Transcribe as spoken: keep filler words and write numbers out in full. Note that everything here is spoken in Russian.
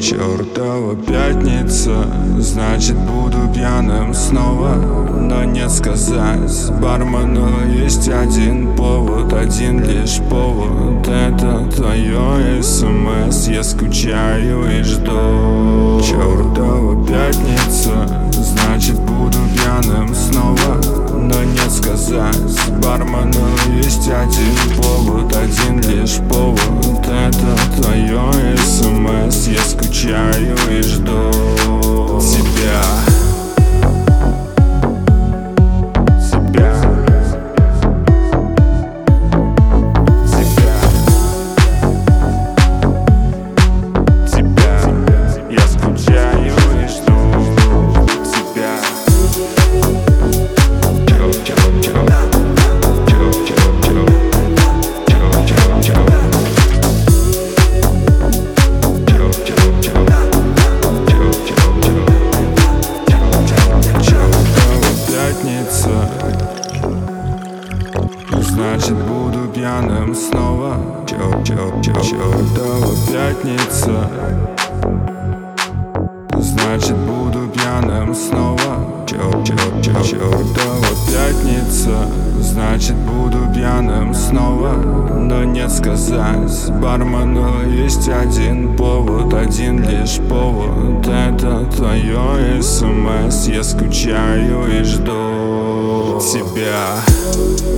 Чёртова пятница, значит буду пьяным снова. Но не сказать бармену есть один повод, один лишь повод. Это твое СМС, я скучаю и жду. Чёртова пятница, значит буду пьяным снова. Но не сказать бармену есть один повод, один лишь повод. Это твое СМС, я скучаю и жду тебя. Значит буду пьяным снова. Чёртова пятница, значит буду пьяным снова. Чёртова пятница, значит буду пьяным снова. Но не сказать бармену есть один повод, один лишь повод. Это твое СМС, я скучаю и жду тебя.